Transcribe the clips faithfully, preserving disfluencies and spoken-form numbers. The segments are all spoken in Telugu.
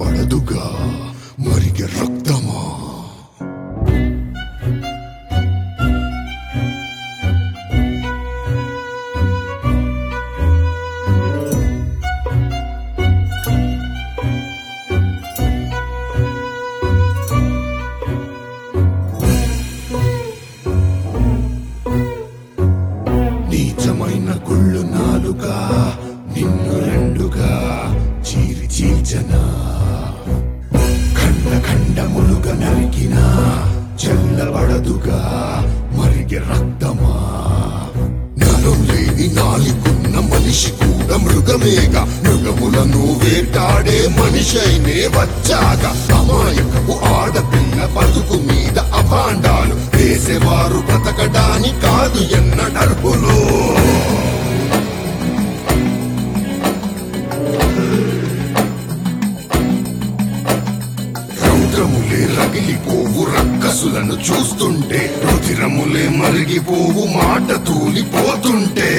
చల్లబడదుగా మరిగే రక్తమా. నీచమైన కుళ్ళు నాలుగా నిన్ను రెండుగా చీరి చీల్చనా, ఖండ ఖండములుగా నరికినా చల్లబడదుగా మరిగే రక్తమా. నరం లేని నాలికున్న మనిషి కూడా మృగమేగా, మృగములను వేటాడే మనిషైనే వచ్చాగా. అమాయకపు ఆడపిల్ల బతుకు మీద అభాండాలు వేసేవారు బ్రతకడాని కాదు ఎన్నడర్పులు. రౌద్రములే రగిలిపోవు రక్కసులను చూస్తుంటే, రుధిరములే మరిగిపోవు మాట తూలిపోతుంటే.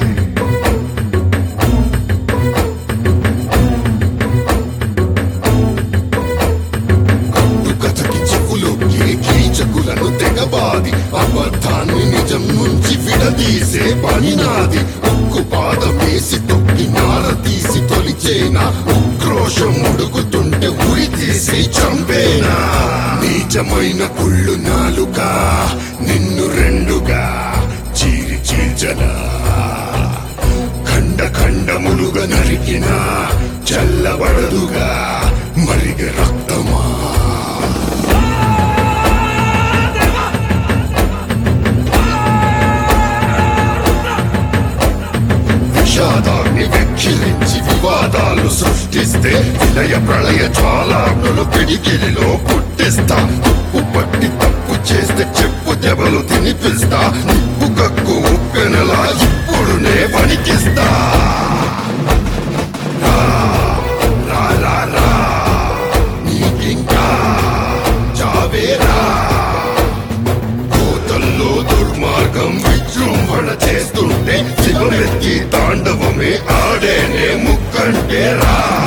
కట్టుకథకి చెవులోకి కీచకులను తెగబాది, అబద్ధాన్ని నిజం నుంచి విడదీసే పని నాది. ఉక్కు పాదమేసి తొక్కి నార తీసి తొలిచేనా, ఉక్రోషం ఉడుకుతుంటే ఉరి తీసి చంపేనా. నీచమైన కుళ్ళు నాలుగా నిన్ను రెండుగా చీరి చీల్చనా, ఖండ ఖండములుగా నరికినా చల్లబడదుగా మరిగే రక్తమా. విషాదాన్ని వెక్కిరించి వివాదాలు సృష్టిస్తే, విలయ ప్రళయ జ్వాలాగ్నులు పిడికిలిలో పుట్టిస్తా. తుప్పు పట్టి తప్పు చేస్తే చెప్పు దెబ్బలు తినిపిస్తా. నిప్పు కక్కు ఉప్పెనలా ఇప్పుడు నే వణికిస్తా. రా రా రా నీకింకా చావేరా. కోతల్లో దుర్మార్గం విజృంభణ చేస్తుంటే, శివమెత్తి తాండవమే ఆడేనే ముక్కంటే రా.